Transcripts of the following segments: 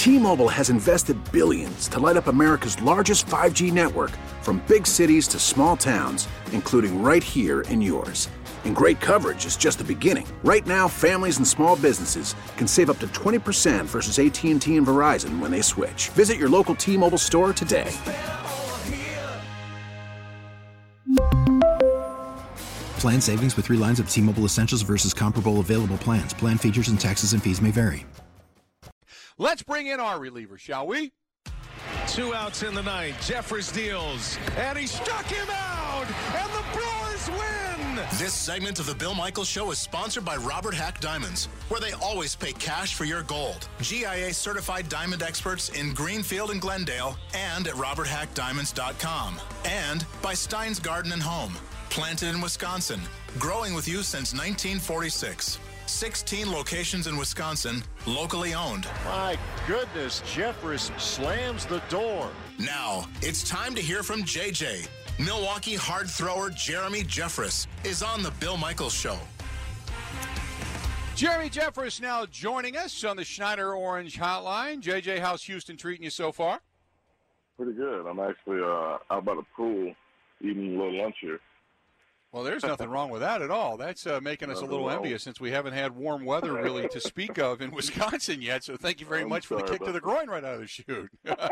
T-Mobile has invested billions to light up America's largest 5G network, from big cities to small towns, including right here in yours. And great coverage is just the beginning. Right now, families and small businesses can save up to 20% versus AT&T and Verizon when they switch. Visit your local T-Mobile store today. Plan savings with 3 lines of T-Mobile Essentials versus comparable available plans. Plan features and taxes and fees may vary. Let's bring in our reliever, shall we? 2 outs in the ninth. Jeffress deals, and he struck him out, and the Brewers win! This segment of the Bill Michaels Show is sponsored by Robert Hack Diamonds, where they always pay cash for your gold. GIA certified diamond experts in Greenfield and Glendale, and at roberthackdiamonds.com. And by Stein's Garden and Home, planted in Wisconsin, growing with you since 1946. 16 locations in Wisconsin, locally owned. My goodness, Jeffress slams the door. Now, it's time to hear from JJ. Milwaukee hard thrower Jeremy Jeffress is on the Bill Michaels Show. Jeremy Jeffress now joining us on the Schneider Orange Hotline. JJ, how's Houston treating you so far? Pretty good. I'm actually out by the pool eating a little lunch here. Well, there's nothing wrong with that at all. That's making us a little envious since we haven't had warm weather really to speak of in Wisconsin yet. So thank you very much for the kick to the groin right out of the chute.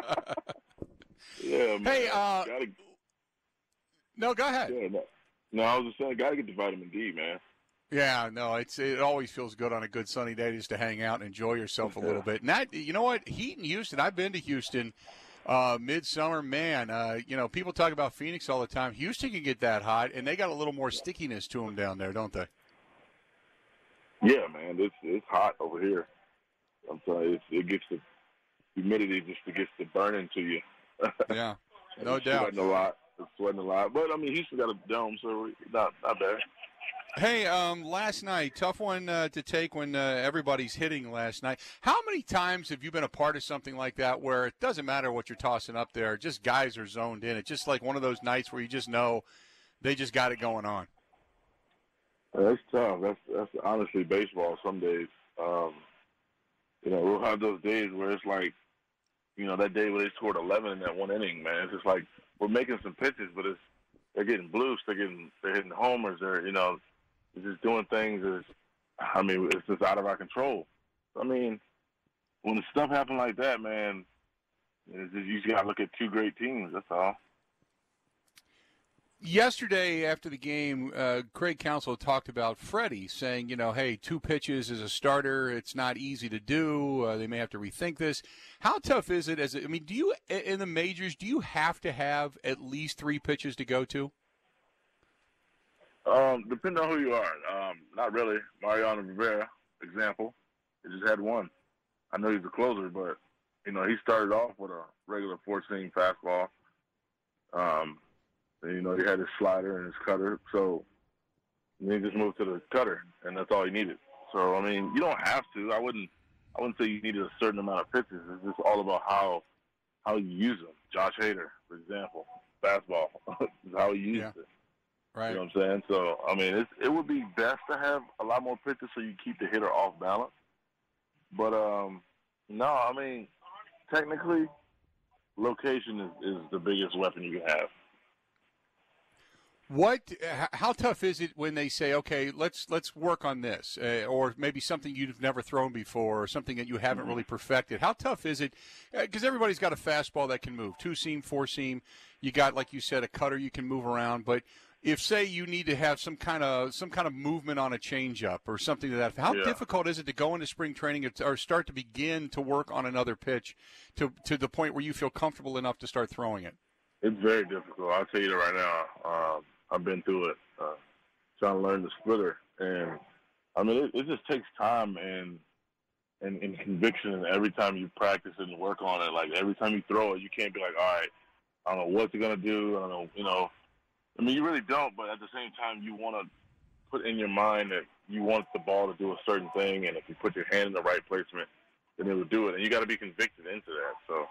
Yeah, man. Hey, no, go ahead. Yeah, no, I was just saying, gotta get the vitamin D, man. Yeah, no, it always feels good on a good sunny day just to hang out and enjoy yourself a little bit. And that, you know what, heat in Houston, I've been to Houston. Midsummer, man, people talk about Phoenix all the time. Houston can get that hot, and they got a little more stickiness to them down there, don't they? Yeah, man, it's hot over here. I'm sorry, it gets the humidity just gets the burning to you. Yeah, no doubt. Sweating a lot, but I mean, Houston got a dome, so not bad. Hey, last night, tough one to take when everybody's hitting last night. How many times have you been a part of something like that where it doesn't matter what you're tossing up there, just guys are zoned in? It's just like one of those nights where you just know they just got it going on. That's tough. That's honestly baseball some days. We'll have those days where it's like, that day where they scored 11 in that one inning, man. It's just like we're making some pitches, but they're getting bloofs, they're hitting homers, they're just doing things it's just out of our control. I mean, when the stuff happens like that, man, you just got to look at two great teams, that's all. Yesterday after the game, Craig Counsell talked about Freddie saying, hey, 2 pitches as a starter, it's not easy to do. They may have to rethink this. How tough is it? Do you, in the majors, do you have to have at least 3 pitches to go to? Depending on who you are. Not really. Mariano Rivera, example, he just had 1. I know he's a closer, but, he started off with a regular 4-seam fastball. He had his slider and his cutter, so he just moved to the cutter, and that's all he needed. So, you don't have to. I wouldn't say you needed a certain amount of pitches. It's just all about how you use them. Josh Hader, for example, fastball is how he used it. Right. You know what I'm saying? So, it would be best to have a lot more pitches so you keep the hitter off balance. But, technically, location is the biggest weapon you can have. How tough is it when they say, okay, let's work on this, or maybe something you've never thrown before, or something that you haven't really perfected? How tough is it? Because everybody's got a fastball that can move, 2-seam, 4-seam. You got, like you said, a cutter you can move around. But if, say, you need to have some kind of movement on a changeup or something to that, how difficult is it to go into spring training or start to begin to work on another pitch to the point where you feel comfortable enough to start throwing it? It's very difficult. I'll tell you that right now. I've been through it, trying to learn the splitter. And, it just takes time and conviction. And every time you practice it and work on it, like every time you throw it, you can't be like, all right, I don't know what you're going to do. I don't know, you really don't. But at the same time, you want to put in your mind that you want the ball to do a certain thing. And if you put your hand in the right placement, then it will do it. And you got to be convicted into that. So,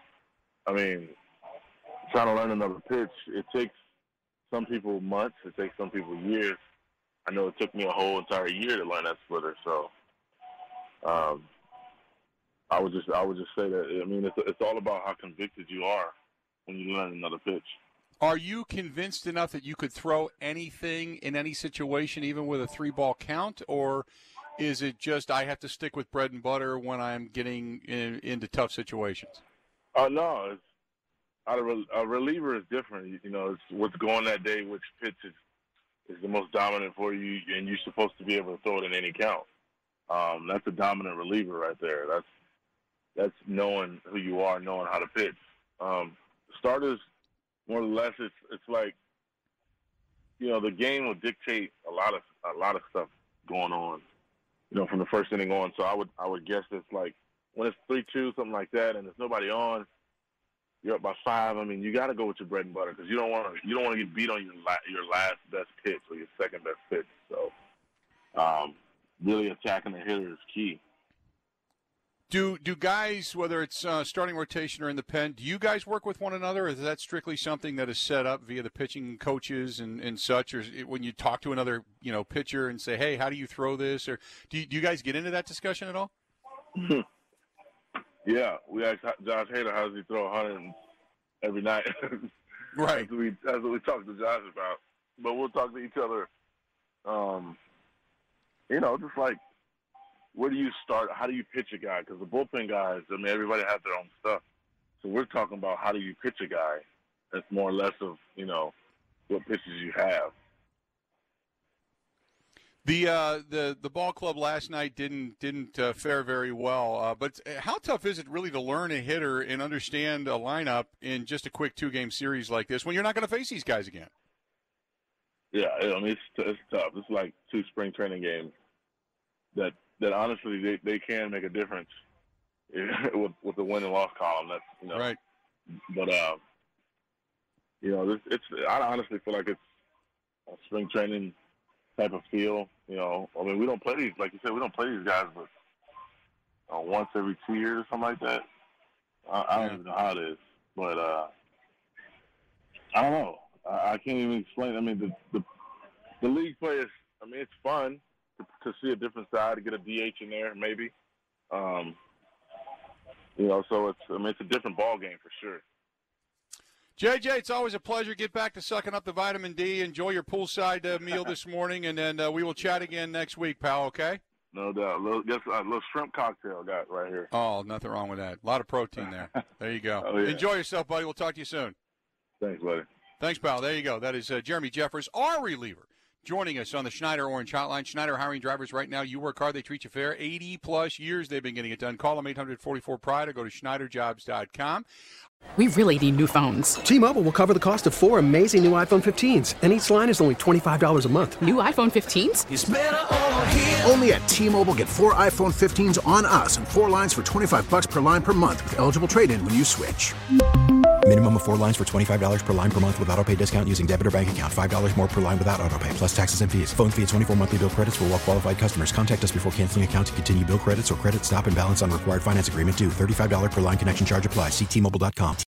trying to learn another pitch, it takes some people months, it takes some people years. I know it took me a whole entire year to learn that splitter, so I would just say that, I mean, it's all about how convicted you are when you learn another pitch. Are you convinced enough that you could throw anything in any situation, even with a 3-ball count, or is it just I have to stick with bread and butter when I'm getting into tough situations? No, a reliever is different. You know, it's what's going that day, which pitch is the most dominant for you, and you're supposed to be able to throw it in any count. That's a dominant reliever right there. That's knowing who you are, knowing how to pitch. Starters, more or less, it's like, you know, the game will dictate a lot of stuff going on, you know, from the first inning on. So I would guess it's like when it's 3-2, something like that, and there's nobody on, you're up by 5. I mean, you got to go with your bread and butter because you don't want to get beat on your last best pitch or your second best pitch. So really attacking the hitter is key. Do guys, whether it's starting rotation or in the pen, do you guys work with one another, or is that strictly something that is set up via the pitching coaches and such, or when you talk to another, you know, pitcher and say, hey, how do you throw this, or do you guys get into that discussion at all? Yeah, we asked Josh Hader, how does he throw 100 every night? Right. That's what we talk to Josh about. But we'll talk to each other, you know, just like, where do you start? How do you pitch a guy? Because the bullpen guys, I mean, everybody has their own stuff. So we're talking about how do you pitch a guy. That's more or less of, you know, what pitches you have. The ball club last night didn't fare very well. But how tough is it really to learn a hitter and understand a lineup in just a quick 2-game series like this when you're not going to face these guys again? Yeah, I mean, it's tough. It's like 2 spring training games that honestly they can make a difference with the win and loss column. That's, you know, right. But you know, I honestly feel like it's a spring training type of feel. You know, I mean, we don't play these, like you said, we don't play these guys, but once every 2 years or something like that. I don't even know how it is, but I don't know. I can't even explain. I mean, the league play is, I mean, it's fun to see a different side, to get a DH in there, maybe. You know, so it's a different ball game for sure. JJ, it's always a pleasure. Get back to sucking up the vitamin D. Enjoy your poolside meal this morning, and then we will chat again next week, pal, okay? No doubt. A little shrimp cocktail got right here. Oh, nothing wrong with that. A lot of protein there. There you go. Oh, yeah. Enjoy yourself, buddy. We'll talk to you soon. Thanks, buddy. Thanks, pal. There you go. That is Jeremy Jeffress, our reliever, joining us on the Schneider Orange Hotline. Schneider hiring drivers right now. You work hard, they treat you fair. 80-plus years they've been getting it done. Call them 844-PRIDE or go to SchneiderJobs.com. We really need new phones. T-Mobile will cover the cost of 4 amazing new iPhone 15s, and each line is only $25 a month. New iPhone 15s? It's better over here. Only at T-Mobile, get 4 iPhone 15s on us and 4 lines for $25 per line per month with eligible trade-in when you switch. Minimum of 4 lines for $25 per line per month with autopay discount using debit or bank account. $5 more per line without autopay, plus taxes and fees. Phone fee at 24 monthly bill credits for well-qualified customers. Contact us before canceling account to continue bill credits or credit stop and balance on required finance agreement due. $35 per line connection charge applies. See T-Mobile.com.